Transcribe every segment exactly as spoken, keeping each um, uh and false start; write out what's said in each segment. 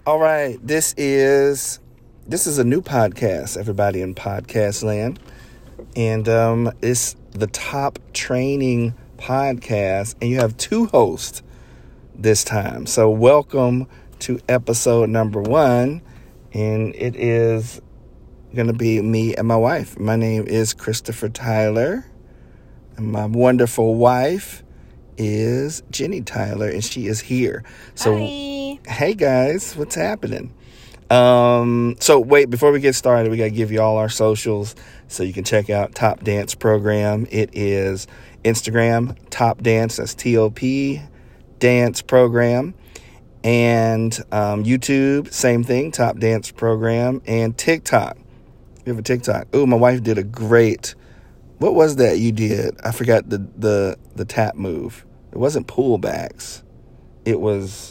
All right, this is this is a new podcast, everybody in podcast land, and um, it's the Top Training Podcast, and you have two hosts this time. So welcome to episode number one, and it is going to be me and my wife. My name is Christopher Tyler, and my wonderful wife is Jenny Tyler, and she is here. So, Hi. Hey guys, what's happening? Um, so wait, before we get started, we got to give you all our socials so you can check out Top Dance Program. It is Instagram, Top Dance, that's T O P, Dance Program. And um, YouTube, same thing, Top Dance Program. And TikTok. You have a TikTok. Oh, my wife did a great, what was that you did? I forgot the, the, the tap move. It wasn't pullbacks. It was,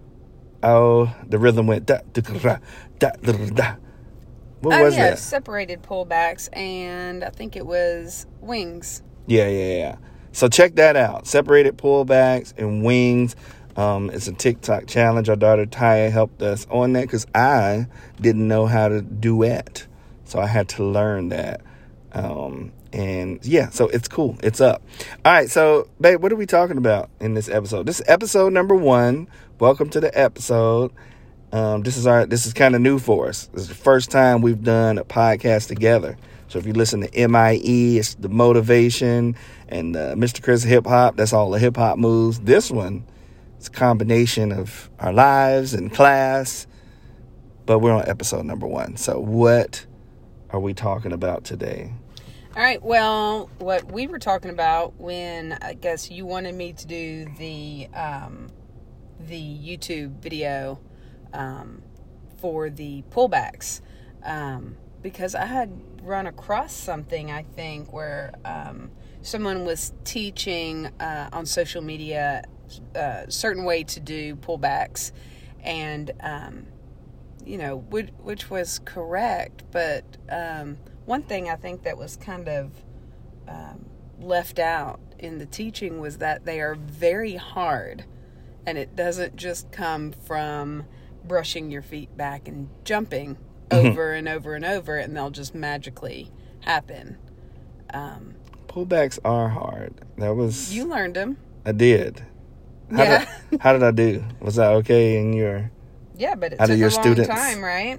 oh, the rhythm went da, da, da, da, da, da. What oh, was yeah, that? separated pullbacks, and I think it was wings. Yeah, yeah, yeah. So check that out. Separated pullbacks and wings. Um, it's a TikTok challenge. Our daughter Taya helped us on that because I didn't know how to duet. So I had to learn that. Um, and yeah, so it's cool. It's up. All right. So, babe, what are we talking about in this episode? This is episode number one. Welcome to the episode. Um, this is our, this is kind of new for us. This is the first time we've done a podcast together. So if you listen to M I E, it's the motivation, and uh, Mister Chris Hip Hop, that's all the hip hop moves. This one, it's a combination of our lives and class, but we're on episode number one. So what are we talking about today? All right, well, what we were talking about when I guess you wanted me to do the um, the YouTube video um, for the pullbacks, um, because I had run across something, I think, where um, someone was teaching uh, on social media a certain way to do pullbacks, and um, you know, which, which was correct, but um, one thing I think that was kind of um, left out in the teaching was that they are very hard, and it doesn't just come from brushing your feet back and jumping Mm-hmm. over and over and over, and they'll just magically happen. Um, Pullbacks are hard. That was... you learned them. I did. How Yeah. Did, how did I do? Was that okay in your... Yeah, but it Out took of your a long students? time, right?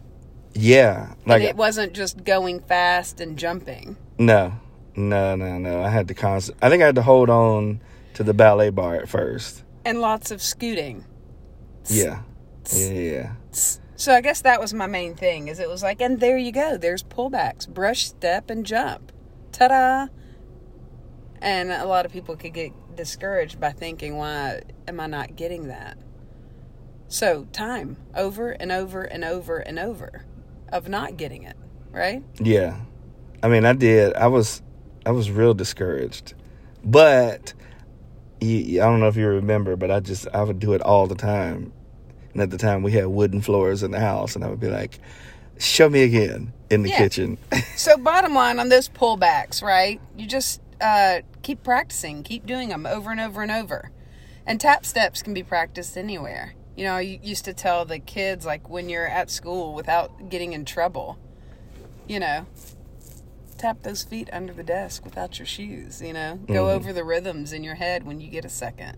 Yeah. Like And it wasn't just going fast and jumping. No. No, no, no. I had to constant... I think I had to hold on to the ballet bar at first. And lots of scooting. Yeah. Yeah, yeah. So I guess that was my main thing, is it was like, and there you go. There's pullbacks. Brush, step, and jump. Ta-da! And a lot of people could get discouraged by thinking, why am I not getting that? So time. Over and over and over and over of not getting it. Right? Yeah. I mean, I did. I was... I was real discouraged. But... I don't know if you remember, but I just... I would do it all the time. And at the time, we had wooden floors in the house. And I would be like, show me again in the Yeah. kitchen. So bottom line on those pullbacks, right? You just uh, keep practicing. Keep doing them over and over and over. And tap steps can be practiced anywhere. You know, I used to tell the kids, like, when you're at school without getting in trouble, you know, tap those feet under the desk without your shoes, you know. Go Mhm. over the rhythms in your head when you get a second.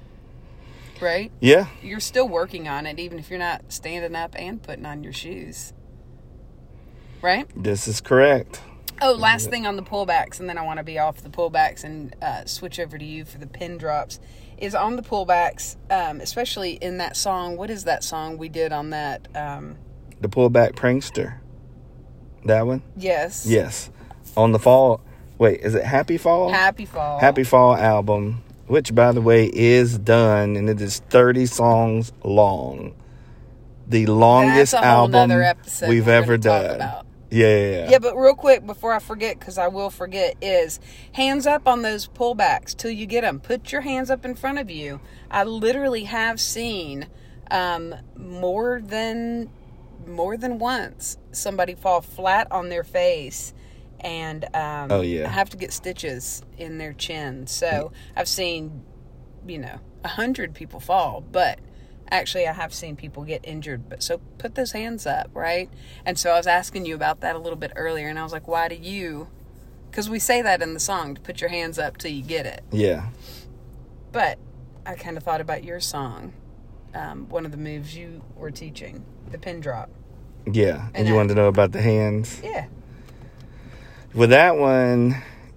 Right? Yeah. You're still working on it, even if you're not standing up and putting on your shoes. Right? This is correct. Oh, last thing on the pullbacks, and then I want to be off the pullbacks and uh, switch over to you for the pin drops, is on the pullbacks, um, especially in that song. What is that song we did on that? Um, The Pullback Prankster. That one? yes. Yes. On the fall... Wait, is it Happy Fall? Happy Fall. Happy Fall album, which, by the way, is done, and it is thirty songs long. The longest That's a whole album nother episode we've we're ever gonna talk done. about. Yeah, yeah, yeah. Yeah, but real quick, before I forget, because I will forget, is hands up on those pullbacks till you get them. Put your hands up in front of you. I literally have seen um, more than more than once somebody fall flat on their face and um, Oh, yeah. have to get stitches in their chin. So I've seen, you know, a hundred people fall, but actually, I have seen people get injured, but so put those hands up, right? And so I was asking you about that a little bit earlier, and I was like, why do you, because we say that in the song, to put your hands up till you get it. Yeah. But I kind of thought about your song, um, one of the moves you were teaching, the pin drop. Yeah. And, And you I- wanted to know about the hands? Yeah. With that one,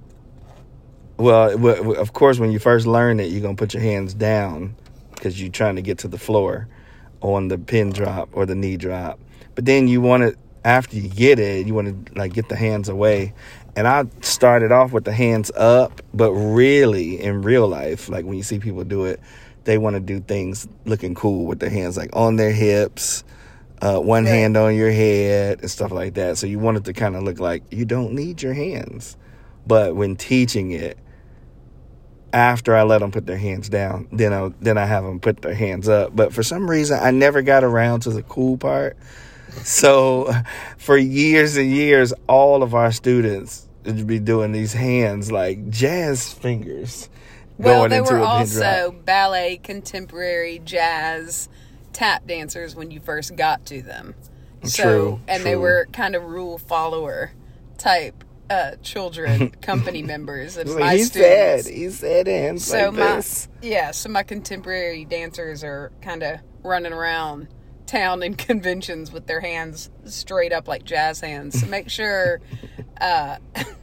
well, w- w- of course, when you first learn it, you're going to put your hands down because you're trying to get to the floor on the pin drop or the knee drop. But then you want to, after you get it, you want to like get the hands away. And I started off with the hands up, but really in real life, like when you see people do it, they want to do things looking cool with their hands, like on their hips, uh, one Right. hand on your head and stuff like that. So you want it to kind of look like you don't need your hands. But when teaching it, after I let them put their hands down, then I then I have them put their hands up. But for some reason, I never got around to the cool part. So for years and years, all of our students would be doing these hands like jazz fingers. Well, going they into were a pin also drop. ballet, contemporary, jazz, tap dancers when you first got to them. So, True, and they true. were kind of rule follower type uh, children, company members of Like, my he students. said, he said hands So like my this. yeah, so my contemporary dancers are kind of running around town in conventions with their hands straight up like jazz hands. So make sure uh,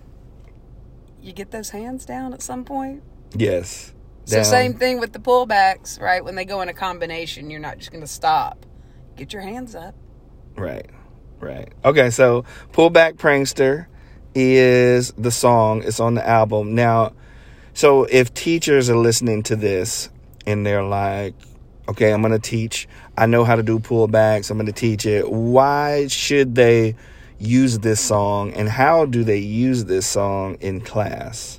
you get those hands down at some point. Yes. So Down. same thing with the pullbacks, right? When they go in a combination, you're not just going to stop. Get your hands up. Right, right. Okay, so Pullback Prankster is the song. It's on the album. Now, so if teachers are listening to this and they're like, okay, I'm going to teach. I know how to do pullbacks. I'm going to teach it. Why should they use this song, and how do they use this song in class?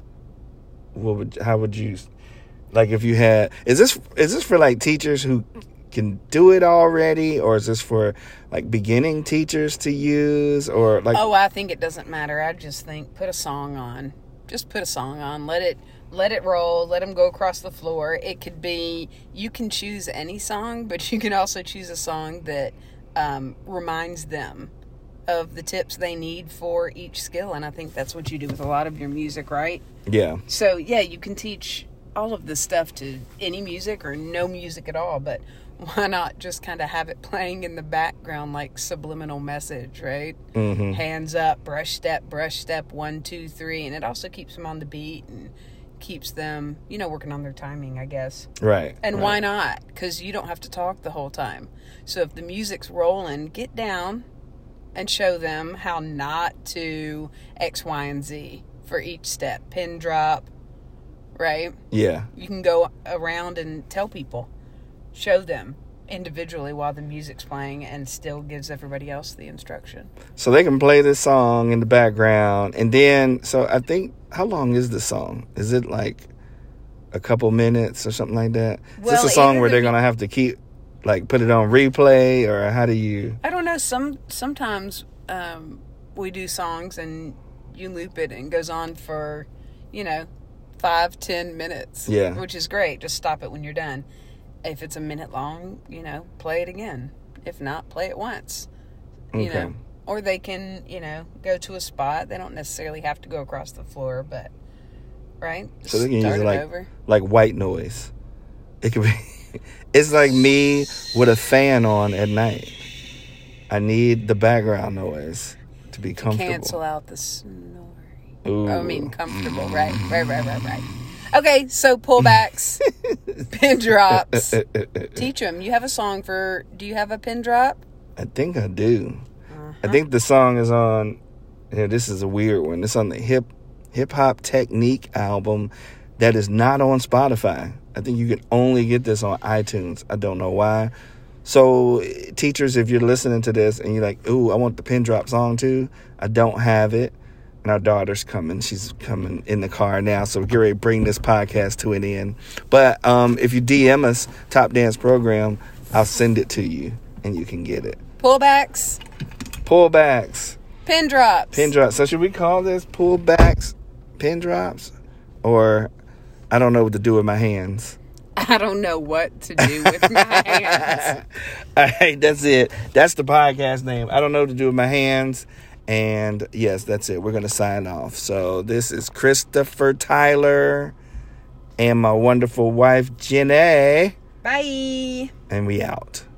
What would, how would you, like if you had, is this, is this for like teachers who can do it already, or is this for like beginning teachers to use, or like Oh, I think it doesn't matter. I just think put a song on. Just put a song on. Let it let it roll. Let them go across the floor. It could be, you can choose any song, but you can also choose a song that um, reminds them of the tips they need for each skill. And I think that's what you do with a lot of your music, right? yeah, So, yeah, you can teach all of this stuff to any music or no music at all, but why not just kind of have it playing in the background like subliminal message, right? mm-hmm. Hands up, brush step, brush step, one, two, three. And it also keeps them on the beat and keeps them, you know, working on their timing, I guess. Right. And right. why not? Because you don't have to talk the whole time. So if the music's rolling, get down and show them how not to X, Y, and Z for each step. Pin drop, right? Yeah. You can go around and tell people, show them individually while the music's playing, and still gives everybody else the instruction. So they can play this song in the background, and then, so I think, how long is the song? Is it like a couple minutes or something like that? Is Well, this a song either where the they're mu- going to have to keep, like, put it on replay, or how do you? I don't know. Some sometimes um, we do songs and you loop it and it goes on for, you know, five, ten minutes. Yeah. Which is great. Just stop it when you're done. If it's a minute long, you know, play it again. If not, play it once. You Okay. know, or they can, you know, go to a spot. They don't necessarily have to go across the floor, but right. So they can Start use it like over. like white noise. It could be. It's like me with a fan on at night. I need the background noise to be comfortable. Cancel out the snoring. Ooh. I mean, comfortable. Right, right, right, right, right. Okay, so pullbacks, pin drops. Teach them. You have a song for. Do you have a pin drop? I think I do. Uh-huh. I think the song is on. Yeah, this is a weird one. It's on the hip hip hop technique album that is not on Spotify. I think you can only get this on iTunes. I don't know why. So, teachers, if you're listening to this and you're like, "Ooh, I want the pin drop song too," I don't have it. And our daughter's coming. She's coming in the car now. So, we're getting ready to bring this podcast to an end. But um, if you D M us, Top Dance Program, I'll send it to you and you can get it. Pullbacks, Pullbacks. pin drops. Pin drops. So should we call this pullbacks, pin drops? Or I don't know what to do with my hands. I don't know what to do with my hands. All right, that's it. That's the podcast name. I don't know what to do with my hands. And yes, that's it. We're going to sign off. So this is Christopher Tyler and my wonderful wife, Jenny. Bye. And we out.